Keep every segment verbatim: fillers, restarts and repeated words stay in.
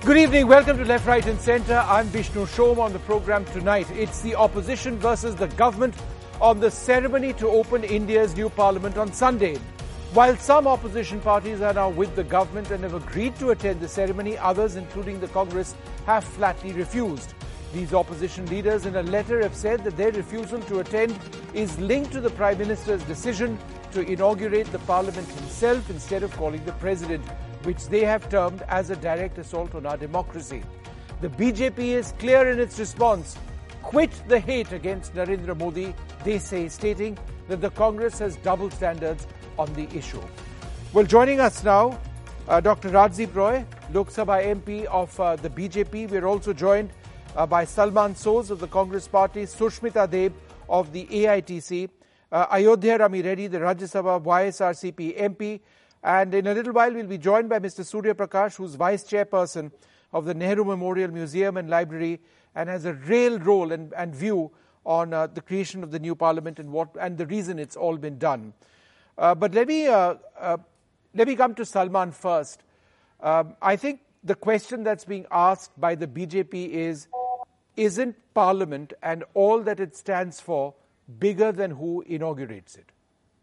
Good evening. Welcome to Left, Right and Centre. I'm Vishnu Shom. On the programme tonight, it's the opposition versus the government on the ceremony to open India's new parliament on Sunday. While some opposition parties are now with the government and have agreed to attend the ceremony, others, including the Congress, have flatly refused. These opposition leaders in a letter have said that their refusal to attend is linked to the Prime Minister's decision to inaugurate the parliament himself instead of calling the president, which they have termed as a direct assault on our democracy. The B J P is clear in its response. Quit the hate against Narendra Modi, they say, stating that the Congress has double standards on the issue. Well, joining us now, uh, Doctor Rajdeep Roy, Lok Sabha M P of uh, the B J P. We're also joined uh, by Salman Soz of the Congress Party, Sushmita Deb of the A I T C, uh, Ayodhya Rami Reddy, the Rajya Sabha Y S R C P M P, and in a little while we'll be joined by Mister Surya Prakash, who's Vice Chairperson of the Nehru Memorial Museum and Library and has a real role and, and view on uh, the creation of the new parliament and what and the reason it's all been done. Uh, but let me uh, uh, let me come to Salman first. Um, I think the question that's being asked by the B J P is, isn't Parliament and all that it stands for bigger than who inaugurates it?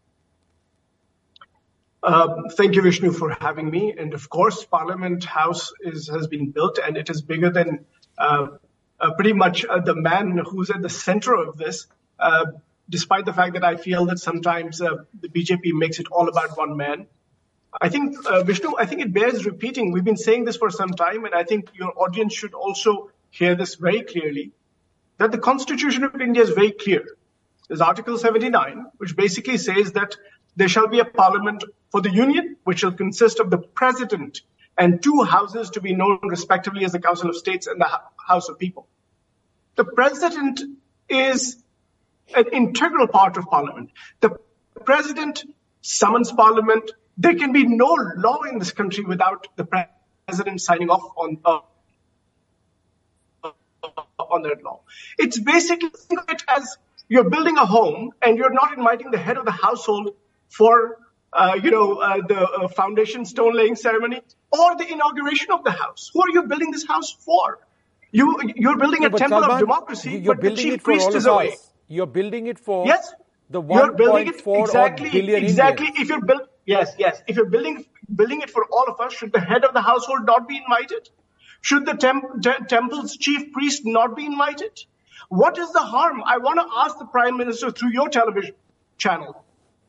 Um, thank you, Vishnu, for having me. And of course, Parliament House is, has been built, and it is bigger than uh, uh, pretty much uh, the man who's at the center of this, uh, despite the fact that I feel that sometimes uh, the B J P makes it all about one man. I think, uh, Vishnu, I think it bears repeating. We've been saying this for some time, and I think your audience should also hear this very clearly, that the Constitution of India is very clear. There's Article seventy-nine, which basically says that there shall be a parliament for the union, which shall consist of the president and two houses to be known respectively as the Council of States and the House of People. The president is an integral part of parliament. The president summons parliament. There can be no law in this country without the president signing off on uh, on that law. It's basically, think of it as you're building a home and you're not inviting the head of the household for, uh, you know, uh, the uh, foundation stone laying ceremony or the inauguration of the house. Who are you building this house for? You, you're building no, a temple Salman, of democracy, you're but building the chief it for priest all is of away. Us. You're building it for yes, the one point four exactly, billion exactly. Indians. If you're build, yes, yes. If you're building building it for all of us, should the head of the household not be invited? Should the temp, te- temple's chief priest not be invited? What is the harm? I want to ask the Prime Minister through your television channel.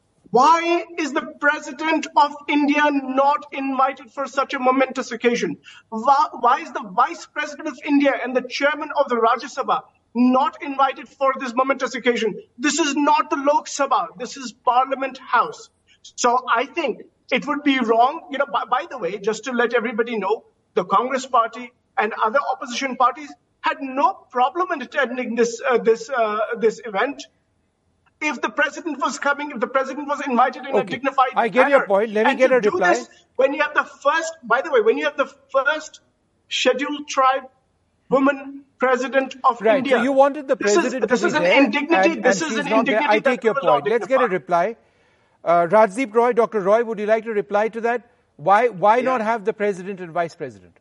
Why is the President of India not invited for such a momentous occasion? Why, why is the Vice President of India and the Chairman of the Rajya Sabha not invited for this momentous occasion? This is not the Lok Sabha. This is Parliament House. So I think it would be wrong. You know, by, by the way, just to let everybody know, the Congress Party and other opposition parties had no problem in attending this uh, this uh, this event. If the president was coming, if the president was invited in okay. a dignified I get manner. your point. Let me and get to a do reply. This, when you have the first, by the way, when you have the first scheduled tribe woman president of right. India. So you wanted the president this is, to this be is there. an indignity. And, this and is an not indignity. there. I take your point. Let's get a reply. Uh, Rajdeep Roy, Doctor Roy, would you like to reply to that? Why why yeah. not have the president and vice president?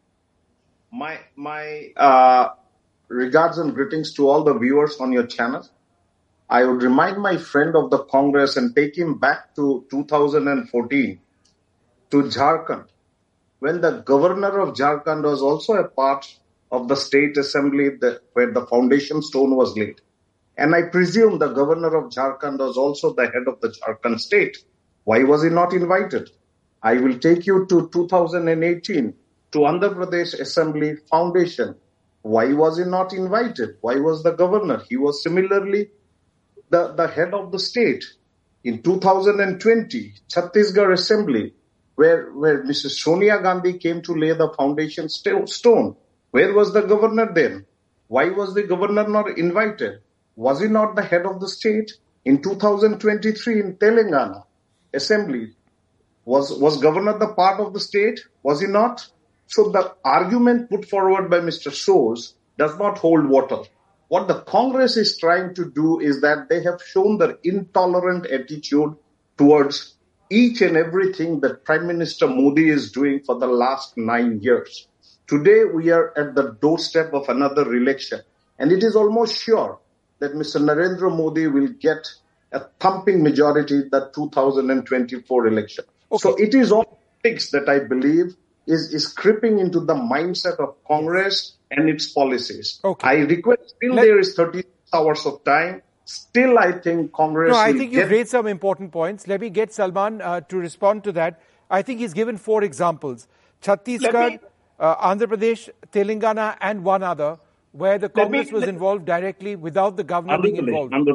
My my uh, regards and greetings to all the viewers on your channel. I would remind my friend of the Congress and take him back to two thousand fourteen to Jharkhand, when the governor of Jharkhand was also a part of the state assembly that, where the foundation stone was laid. And I presume the governor of Jharkhand was also the head of the Jharkhand state. Why was he not invited? I will take you to two thousand eighteen to Andhra Pradesh Assembly Foundation. Why was he not invited? Why was the governor? He was similarly the, the head of the state. In two thousand twenty, Chhattisgarh Assembly, where, where Missus Sonia Gandhi came to lay the foundation st- stone. Where was the governor then? Why was the governor not invited? Was he not the head of the state? In two thousand twenty-three in Telangana Assembly, was, was governor the part of the state? Was he not? So the argument put forward by Mister Soz does not hold water. What the Congress is trying to do is that they have shown their intolerant attitude towards each and everything that Prime Minister Modi is doing for the last nine years. Today, we are at the doorstep of another election. And it is almost sure that Mister Narendra Modi will get a thumping majority in the two thousand twenty-four election. Okay. So it is all politics that I believe is, is creeping into the mindset of Congress and its policies. Okay. I request, still Let, there is thirty hours of time. Still, I think Congress... No, I think you've raised some important points. Let me get Salman uh, to respond to that. I think he's given four examples. Chhattisgarh, uh, Andhra Pradesh, Telangana and one other, where the Congress me, was let, involved directly without the governor being involved. And,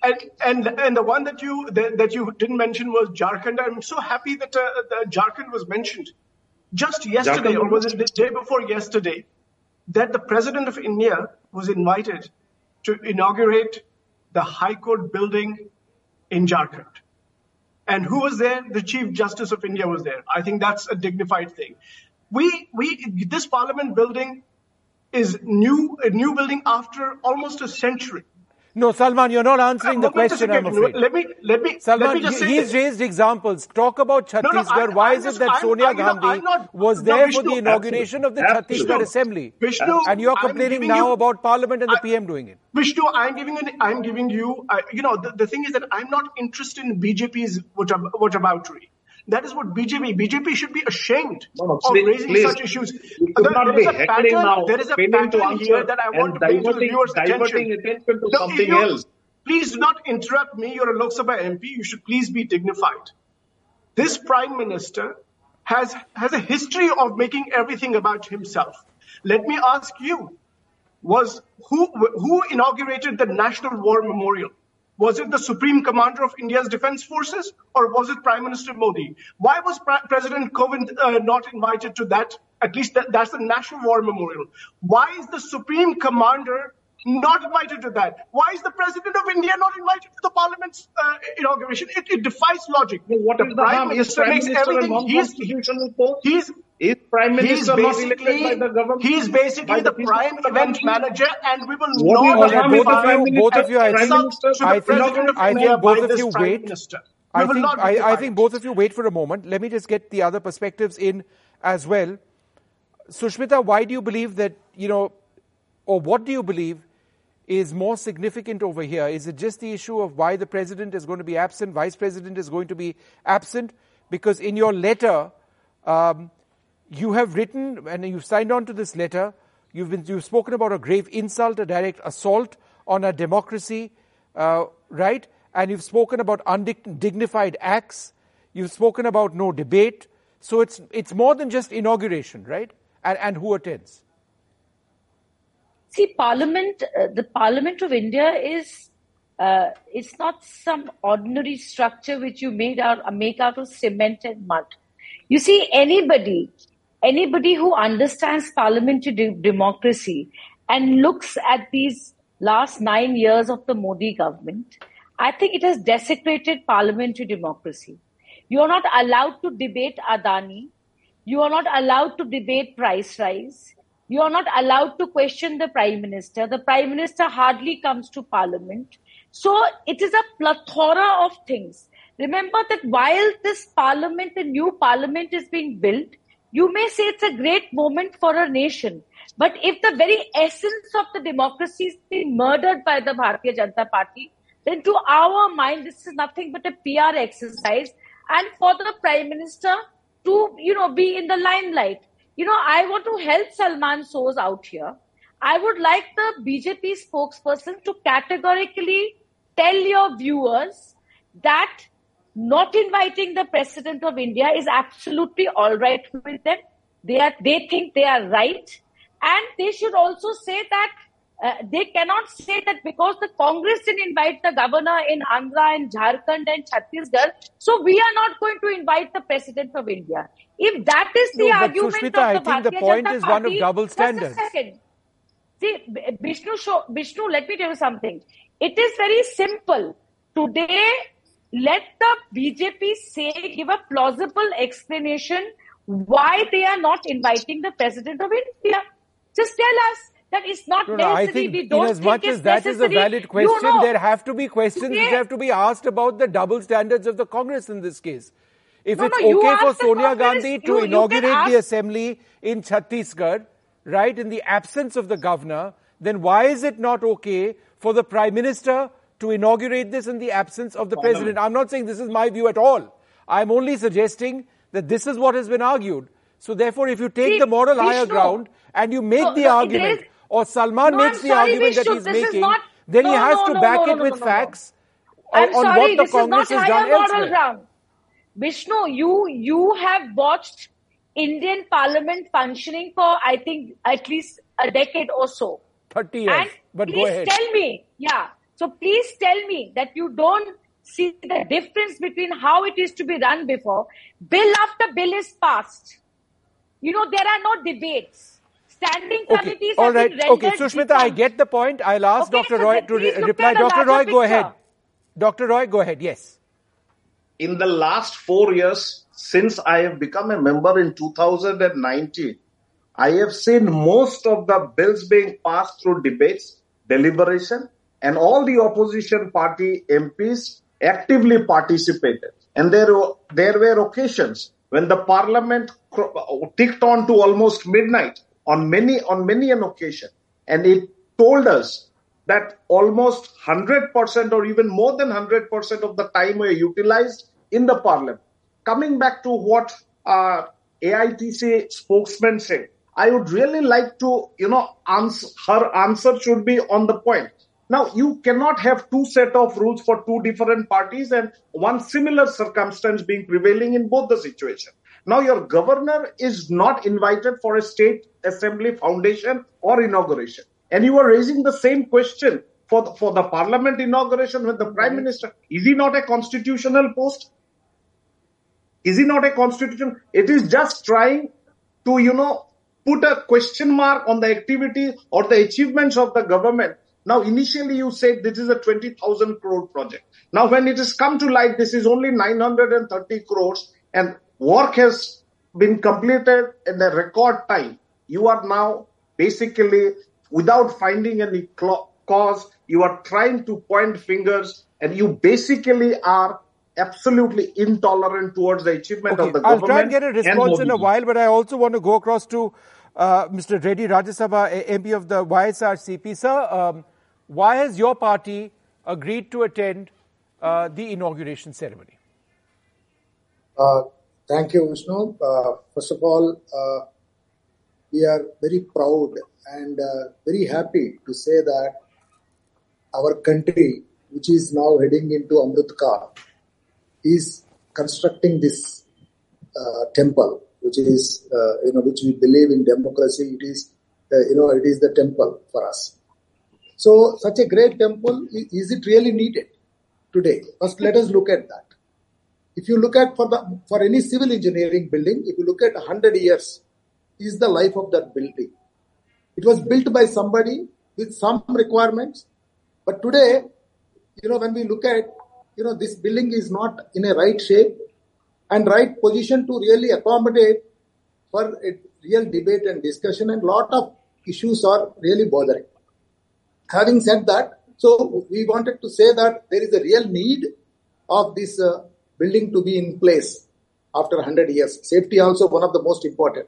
and and the one that you that, that you didn't mention was Jharkhand. I'm so happy that, uh, that Jharkhand was mentioned. Just yesterday, Jharkhand. or was it the day before yesterday, that the President of India was invited to inaugurate the High Court building in Jharkhand. And who was there? The Chief Justice of India was there. I think that's a dignified thing. We we this Parliament building is new, a new building after almost a century. No, Salman, you're not answering the question, I'm afraid. Let me, let me, Salman, let me just say he's this. raised examples. Talk about Chhattisgarh. No, no, I, I Why is just, it that I'm, Sonia I'm, Gandhi I'm not, was no, there Vishnu, for the inauguration absolutely. of the Chhattisgarh Assembly? Vishnu, and you're complaining now you, about Parliament and the I, P M doing it. Vishnu, I'm giving, an, I'm giving you, uh, you know, the, the thing is that I'm not interested in B J P's whataboutery. That is what B J P, B J P should be ashamed no, no, of please, raising please. such issues. There, there, is a pattern, now, there is a pattern here that I want to bring to the viewers' attention. attention to so something you, else. Please do not interrupt me. You're a Lok Sabha M P. You should please be dignified. This Prime Minister has, has a history of making everything about himself. Let me ask you, was who, who inaugurated the National War Memorial? Was it the Supreme Commander of India's Defense Forces or was it Prime Minister Modi? Why was Pre- President Kovind uh, not invited to that? At least that, that's the National War Memorial. Why is the Supreme Commander not invited to that? Why is the President of India not invited to the Parliament's uh, inauguration? It, it defies logic. Well, what the is Prime the Minister Prime makes Minister everything. He's, he's, is Prime Minister not elected by the government? He's basically the, the prime event manager, and we will what not both, of you, both of you, I think, I think, I think both of you wait. Minister. I think, I, I think both of you wait for a moment. Let me just get the other perspectives in as well. Sushmita, why do you believe that, you know, or what do you believe is more significant over here? Is it just the issue of why the president is going to be absent, vice president is going to be absent? Because in your letter, um, you have written, and you've signed on to this letter, you've been, you've spoken about a grave insult, a direct assault on our democracy, uh, right? And you've spoken about undignified acts. You've spoken about no debate. So it's it's more than just inauguration, right? And, and who attends? See, Parliament, uh, the Parliament of India is, uh, it's not some ordinary structure which you made out, make out of cement and mud. You see, anybody, anybody who understands parliamentary de- democracy and looks at these last nine years of the Modi government, I think it has desecrated parliamentary democracy. You are not allowed to debate Adani. You are not allowed to debate price rise. You are not allowed to question the Prime Minister. The Prime Minister hardly comes to Parliament. So it is a plethora of things. Remember that while this Parliament, the new Parliament is being built, you may say it's a great moment for a nation. But if the very essence of the democracy is being murdered by the Bharatiya Janata Party, then to our mind, this is nothing but a P R exercise. And for the Prime Minister to, you know, be in the limelight. You know, I want to help Salman Soz out here. I would like the B J P spokesperson to categorically tell your viewers that not inviting the President of India is absolutely all right with them. They are, they think they are right. And they should also say that uh, they cannot say that because the Congress didn't invite the governor in Andhra and Jharkhand and Chhattisgarh, so we are not going to invite the President of India. If that is the no, argument Sushmita, of the I think the point Janata is Party, one of double standards. Just a second. See, Vishnu, show, Vishnu, let me tell you something. It is very simple. Today, let the B J P say, give a plausible explanation why they are not inviting the President of India. Just tell us that it's not no, no, necessary. I think we don't in as think much it's as that necessary. is a valid question, you know, there have to be questions today, which have to be asked about the double standards of the Congress in this case. If no, it's no, okay for ask the Sonia Congress, Gandhi to you, inaugurate you the ask, assembly in Chhattisgarh, right, in the absence of the governor, then why is it not okay for the Prime Minister to inaugurate this in the absence of the President? I'm not saying this is my view at all. I'm only suggesting that this is what has been argued. So therefore, if you take See, the moral Vishnu, higher ground and you make no, the no, argument, is, or Salman no, makes I'm the sorry, argument Vishnu, that he's this is making, not, then no, he has no, to no, back no, it no, with no, no, facts no. on, I'm on sorry, what the this Congress is not has done higher moral elsewhere. ground. Vishnu, you, you have watched Indian Parliament functioning for, I think, at least a decade or so. thirty years, and but please go ahead. tell me, yeah, so please tell me that you don't see the difference between how it is to be run before. Bill after bill is passed. You know, there are no debates. Standing Okay, committees all have right. been rendered Okay, Sushmita, I defunct. get the point. I'll ask Okay, Doctor so Roy then to please re- look reply. at the Doctor Roy, larger go picture. ahead. Doctor Roy, go ahead. Yes. In the last four years, since I have become a member in two thousand nineteen, I have seen most of the bills being passed through debates, deliberation, and all the opposition party M Ps actively participated. And there were, there were occasions when the parliament ticked on to almost midnight on many, on many an occasion. And it told us that almost one hundred percent or even more than one hundred percent of the time were utilized in the parliament. Coming back to what uh, A I T C spokesman said, I would really like to, you know, answer, her answer should be on the point. Now, you cannot have two set of rules for two different parties and one similar circumstance being prevailing in both the situations. Now, your governor is not invited for a state assembly foundation or inauguration. And you are raising the same question for the, for the parliament inauguration with the prime minister. Is he not a constitutional post? Is he not a constitution? It is just trying to, you know, put a question mark on the activity or the achievements of the government. Now, initially you said this is a twenty thousand crore project. Now, when it has come to light, this is only nine hundred thirty crores and work has been completed in a record time. You are now basically, without finding any cause, you are trying to point fingers and you basically are absolutely intolerant towards the achievement okay, of the government. I'll try and get a response in a while, but I also want to go across to uh, Mister Reddy, Rajya Sabha M P of the Y S R C P. Sir, um, why has your party agreed to attend uh, the inauguration ceremony? Uh, thank you, Vishnu. Uh, first of all, uh, we are very proud and uh, very happy to say that our country, which is now heading into Amrit Kaal, is constructing this uh, temple, which is, uh, you know, which we believe in democracy. It is, uh, you know, it is the temple for us. So, such a great temple, is it really needed today? First, let us look at that. If you look at for the for any civil engineering building, if you look at one hundred years, is the life of that building. It was built by somebody with some requirements, but today, you know, when we look at, you know, this building is not in a right shape and right position to really accommodate for a real debate and discussion, and lot of issues are really bothering. Having said that, so we wanted to say that there is a real need of this uh, building to be in place after one hundred years. Safety also one of the most important.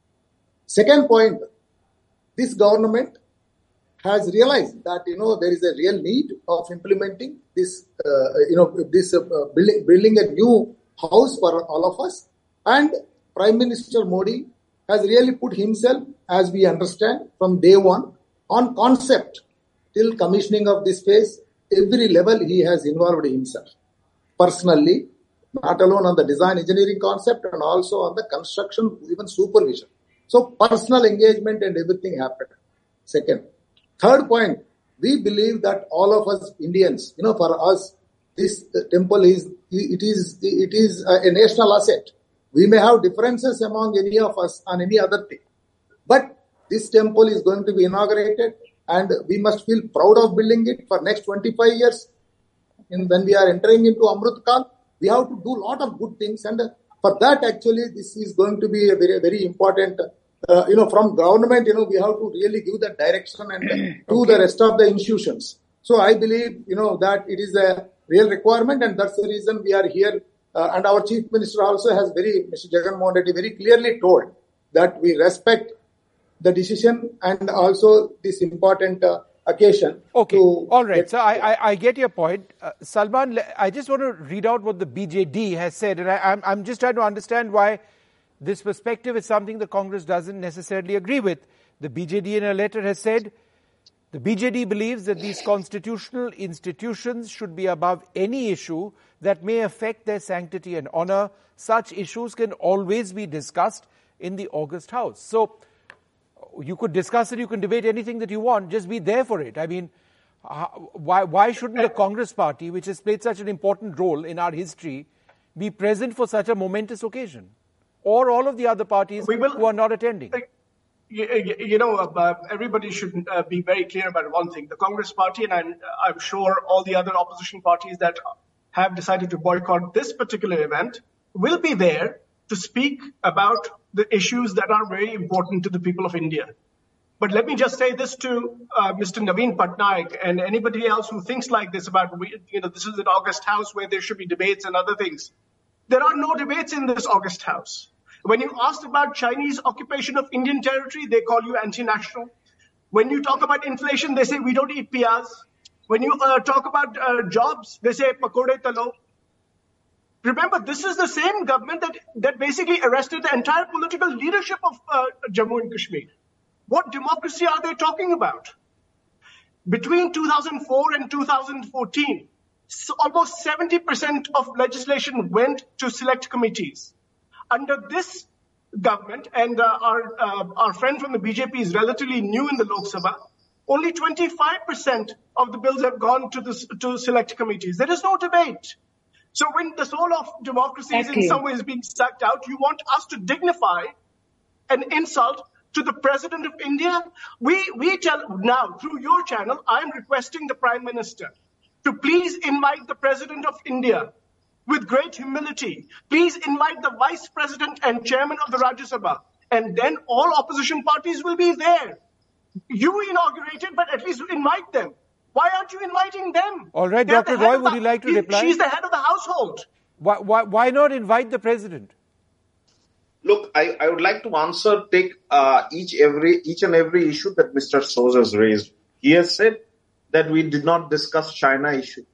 Second point, this government has realized that, you know, there is a real need of implementing this, uh, you know, this uh, building, building a new house for all of us. And Prime Minister Modi has really put himself, as we understand, from day one on concept till commissioning of this phase. Every level he has involved himself personally, not alone on the design engineering concept and also on the construction, even supervision. So personal engagement and everything happened. Second. Third point, we believe that all of us Indians, you know, for us, this temple is, it is, it is a national asset. We may have differences among any of us on any other thing, but this temple is going to be inaugurated and we must feel proud of building it for next twenty-five years. And when we are entering into Amrit Kaal, we have to do a lot of good things, and for that actually this is going to be a very, very important. Uh, you know, from government, you know, we have to really give that direction and to okay. the rest of the institutions. So I believe, you know, that it is a real requirement, and that's the reason we are here. Uh, and our Chief Minister also has very, Mister Jagan Mohan Reddy very clearly told that we respect the decision and also this important uh, occasion. Okay, to all right. get- So I, I, I get your point. Uh, Salman, le- I just want to read out what the B J D has said, and I, I'm, I'm just trying to understand why this perspective is something the Congress doesn't necessarily agree with. The B J D in a letter has said, the B J D believes that these constitutional institutions should be above any issue that may affect their sanctity and honor. Such issues can always be discussed in the August House. So you could discuss it, you can debate anything that you want, just be there for it. I mean, uh, why, why shouldn't the Congress party, which has played such an important role in our history, be present for such a momentous occasion? Or all of the other parties We will- who are not attending? You, you know, uh, everybody should uh, be very clear about one thing. The Congress party, and I'm, I'm sure all the other opposition parties that have decided to boycott this particular event, will be there to speak about the issues that are very important to the people of India. But let me just say this to uh, Mister Naveen Patnaik and anybody else who thinks like this about, you know, this is an August House where there should be debates and other things. There are no debates in this August House. When you asked about Chinese occupation of Indian territory, they call you anti-national. When you talk about inflation, they say we don't eat piyaz. When you uh, talk about uh, jobs, they say pakode talo. Remember, this is the same government that, that basically arrested the entire political leadership of uh, Jammu and Kashmir. What democracy are they talking about? Between two thousand four and two thousand fourteen, so almost seventy percent of legislation went to select committees. Under this government, and uh, our uh, our friend from the B J P is relatively new in the Lok Sabha, only twenty-five percent of the bills have gone to the to select committees. There is no debate. So when the soul of democracy is in some ways being sucked out, you want us to dignify an insult to the President of India? We we tell now through your channel, I am requesting the Prime Minister to please invite the President of India with great humility. Please invite the Vice President and Chairman of the Rajya Sabha, and then all opposition parties will be there. You inaugurated, but at least invite them. Why aren't you inviting them? All right, They're Doctor the head Roy, of would the- you like to he- reply? She's the head of the household. Why, why, why not invite the President? Look, I, I would like to answer, take uh, each every each and every issue that Mister Soos has raised. He has said that we did not discuss China issue.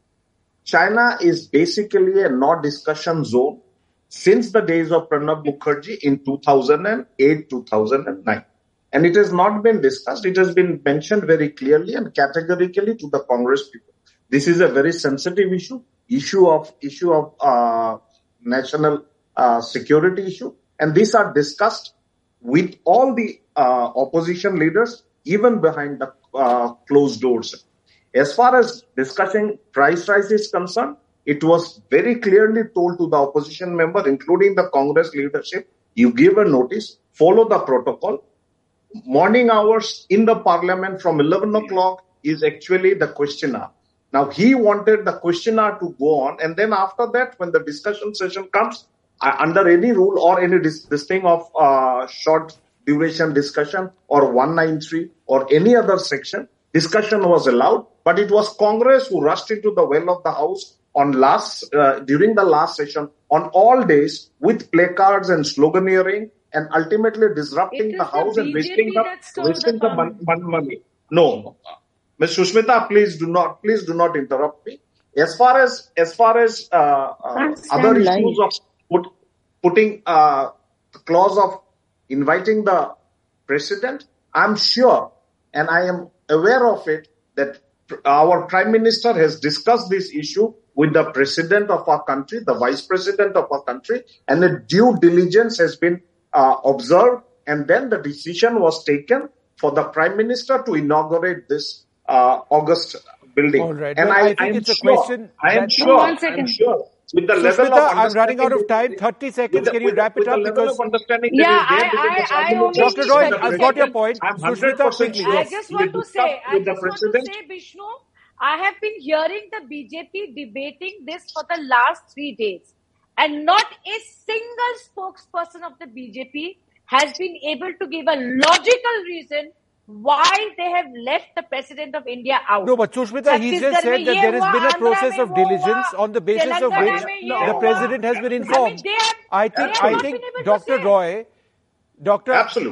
China is basically a no discussion zone since the days of Pranab Mukherjee in two thousand eight, two thousand nine. And it has not been discussed. It has been mentioned very clearly and categorically to the Congress people. This is a very sensitive issue, issue of issue of uh, national uh, security issue. And these are discussed with all the uh, opposition leaders, even behind the uh, closed doors. As far as discussing price rise is concerned, it was very clearly told to the opposition member, including the Congress leadership, you give a notice, follow the protocol. Morning hours in the parliament from eleven o'clock is actually the question hour. Now, he wanted the question hour to go on, and then after that, when the discussion session comes, uh, under any rule or any dis- this thing of uh, short duration discussion or one ninety-three or any other section, discussion was allowed. But it was Congress who rushed into the well of the House on last uh, during the last session on all days with placards and sloganeering and ultimately disrupting It the is House the and B J P wasting the, that stole wasting the the mon- mon- money. No, Miz Sushmita, please do not please do not interrupt me. As far as as far as uh, uh, Can't other stand issues lying. of put, putting uh, the clause of inviting the president, I'm sure and I am aware of it that our Prime Minister has discussed this issue with the President of our country, the Vice President of our country, and a due diligence has been uh, observed, and then the decision was taken for the Prime Minister to inaugurate this uh, August building. All right. And Well, I, I think I am it's a sure, question I am that- sure, No, one I am second. sure, with the level of Sushmita, I'm running out of time. understanding- thirty seconds. with the- Can you with the- wrap it with the up? level Because of understanding Yeah, that is there I- between the I- I Cabinet only Doctor need Roy, thirty I've got your seconds. point. I'm Sushmita, one hundred percent quickly. sure. I just want to We say, discussed I with the just want to President. say, Vishnu, I have been hearing the B J P debating this for the last three days, and not a single spokesperson of the B J P has been able to give a logical reason why they have left the President of India out. No, but Sushmita, he's just Chhattisgarh said mein that ye there has hua, been a Andhra process mein of wo diligence hua, on the basis of Telangana which mein ye the hua. President has been I mean, informed. they have, I they think, have I not think, been able to Doctor say. Roy, Doctor Absolutely.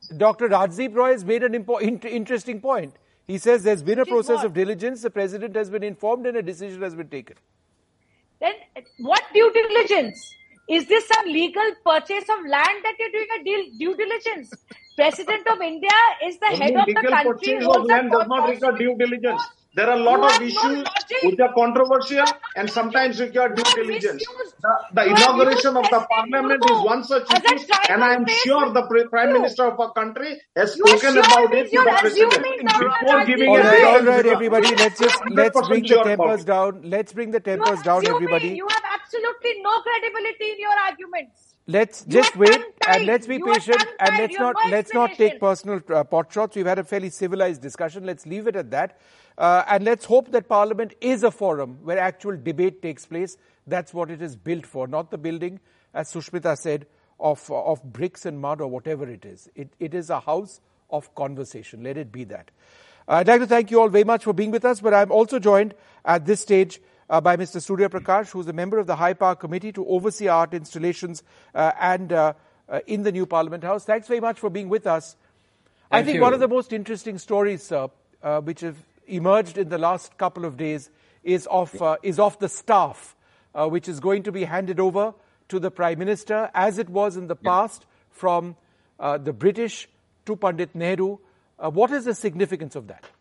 Doctor Rajdeep Roy has made an impo- int- interesting point. He says there's been a process what? of diligence, the president has been informed and a decision has been taken. Then what due diligence? Is this some legal purchase of land that you're doing a deal, due diligence? President of India is the Only head of the legal country. purchase of land does not require due diligence. There are a lot You of have no issues logic. which are controversial You have and no sometimes logic. require due You have diligence. misused- The, the you have inauguration used of the President parliament Murmu is one such as a issue, trial and I am face sure the pre- Prime you. Minister of our country has You are spoken sure about means it to you're the president assuming, Doctor before giving All a Rajdeep right, Roy. all detailed right, result. everybody. Let's just I'm let's bring the one hundred percent sure about tempers it. down. Let's bring the You tempers are down, assuming. everybody. You have absolutely no credibility in your arguments. Let's You just are wait tongue-tied. and let's be You are patient and tongue-tied. let's You have not no let's not take explanation. personal uh, pot shots. We've had a fairly civilized discussion. Let's leave it at that, uh, and let's hope that Parliament is a forum where actual debate takes place. That's what it is built for, not the building, as Sushmita said, of of bricks and mud or whatever it is. It it is a house of conversation. Let it be that. Uh, I'd like to thank you all very much for being with us, but I'm also joined at this stage Uh, by Mister Surya Prakash, who's a member of the High Power Committee to oversee art installations uh, and uh, uh, in the new Parliament House. Thanks very much for being with us. Thank I think you. one of the most interesting stories, sir, uh, which have emerged in the last couple of days is of uh, is of the staff, uh, which is going to be handed over to the Prime Minister, as it was in the past, from uh, the British to Pandit Nehru. Uh, what is the significance of that?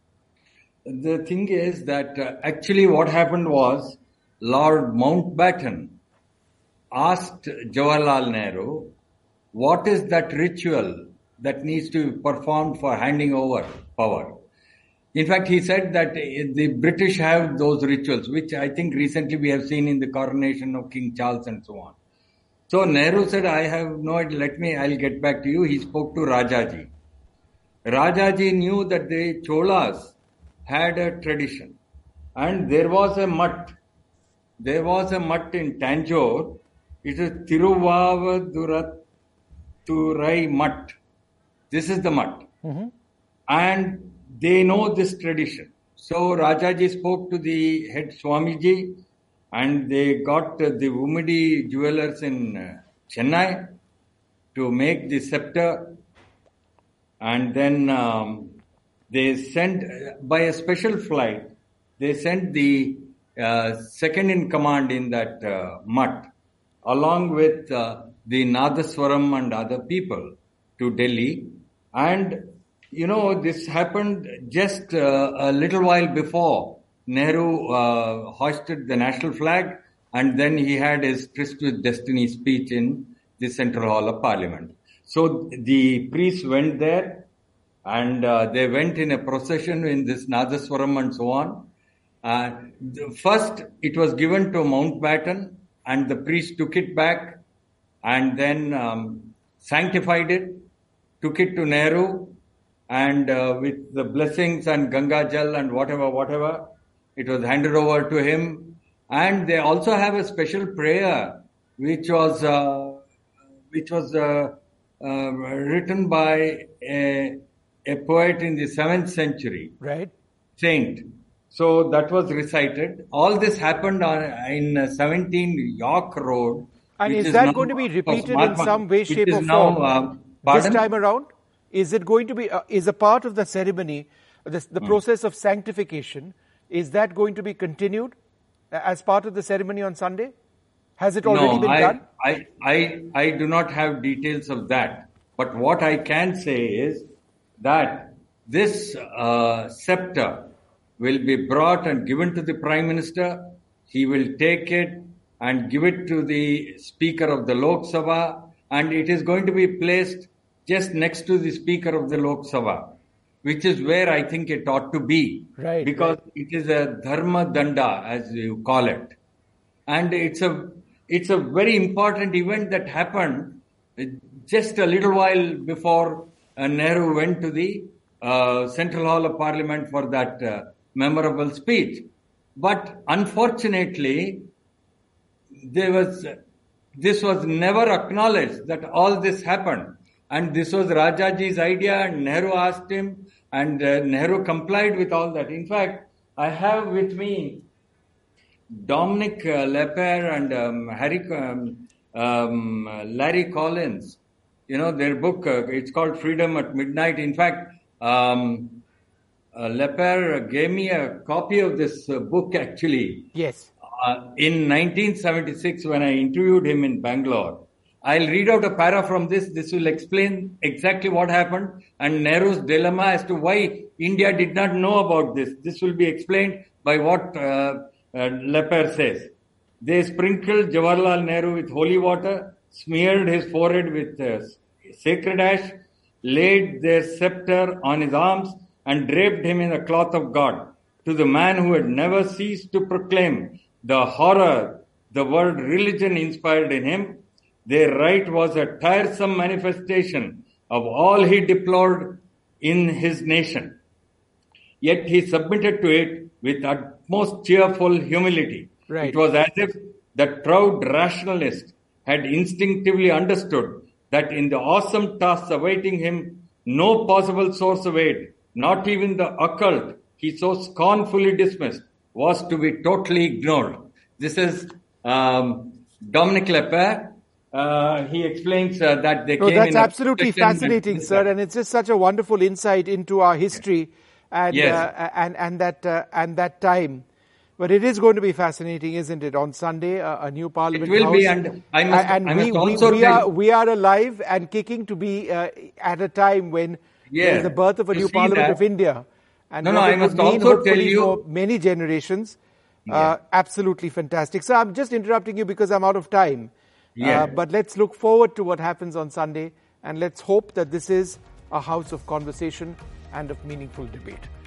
The thing is that uh, actually what happened was Lord Mountbatten asked Jawaharlal Nehru, what is that ritual that needs to be performed for handing over power? In fact, he said that the British have those rituals, which I think recently we have seen in the coronation of King Charles and so on. So Nehru said, I have no idea, let me, I'll get back to you. He spoke to Rajaji. Rajaji knew that the Cholas had a tradition, and there was a mutt. There was a mutt in Tanjore. It is Tiruvavaduraturai mutt. This is the mutt. Mm-hmm. And they know this tradition. So Rajaji spoke to the head Swamiji, and they got uh, the Umidi jewelers in uh, Chennai to make the scepter. And then um, they sent, uh, by a special flight, they sent the uh, second in command in that uh, mutt, along with uh, the Nadaswaram and other people to Delhi. And, you know, this happened just uh, a little while before Nehru uh, hoisted the national flag, and then he had his Tryst with Destiny speech in the Central Hall of Parliament. So the priests went there, and uh, they went in a procession in this Nadaswaram and so on. Uh, first, it was given to Mountbatten, and the priest took it back and then um, sanctified it, took it to Nehru, and uh, with the blessings and Ganga Jal and whatever, whatever, it was handed over to him. And they also have a special prayer, which was uh, which was uh, uh, written by a, a poet in the seventh century, right? Saint. So that was recited. All this happened on, in seventeen York Road. And is is that now, going to be repeated in Mahatma, some way, shape, or now, form uh, this time around? Is it going to be, uh, is a part of the ceremony, the, the hmm. process of sanctification, is that going to be continued as part of the ceremony on Sunday? Has it already no, been I, done? I, I, I do not have details of that. But what I can say is that this uh, scepter will be brought and given to the Prime Minister. He will take it and give it to the Speaker of the Lok Sabha, and it is going to be placed just next to the Speaker of the Lok Sabha, which is where I think it ought to be. Right. Because right. it is a dharma danda, as you call it. And it's a, it's a very important event that happened just a little while before uh, Nehru went to the uh, Central Hall of Parliament for that uh, memorable speech. But unfortunately, there was, this was never acknowledged that all this happened. And this was Rajaji's idea, and Nehru asked him, and uh, Nehru complied with all that. In fact, I have with me Dominic uh, Lepere and um, Harry, um, um, Larry Collins, you know, their book, uh, it's called Freedom at Midnight. In fact, um, uh, Lepere gave me a copy of this uh, book actually. Yes. Uh, in nineteen seventy-six, when I interviewed him in Bangalore. I'll read out a para from this. This will explain exactly what happened and Nehru's dilemma as to why India did not know about this. This will be explained by what uh, uh, Lepere says. They sprinkled Jawaharlal Nehru with holy water, smeared his forehead with uh, sacred ash, laid their scepter on his arms, and draped him in the cloth of God. To the man who had never ceased to proclaim the horror the word religion inspired in him, their rite was a tiresome manifestation of all he deplored in his nation. Yet he submitted to it with utmost cheerful humility. Right. It was as if that proud rationalist had instinctively understood that in the awesome tasks awaiting him, no possible source of aid, not even the occult he so scornfully dismissed, was to be totally ignored. This is um, Dominic Lepere. Uh, he explains uh, that they no, came that's in absolutely fascinating, sir, and it's just such a wonderful insight into our history and yes. uh, and and that uh, and that time. But it is going to be fascinating, isn't it? On Sunday, uh, a new Parliament It will House, be, and I must, and I we, must we, also we tell are we are alive and kicking to be uh, at a time when Yeah. there is the birth of a You new see Parliament that? of India, and No, no, what I it must would mean, also hopefully, tell you- for many generations. Uh, Yeah. absolutely fantastic. So I'm just interrupting you because I'm out of time. Yeah. Uh, but let's look forward to what happens on Sunday, and let's hope that this is a house of conversation and of meaningful debate.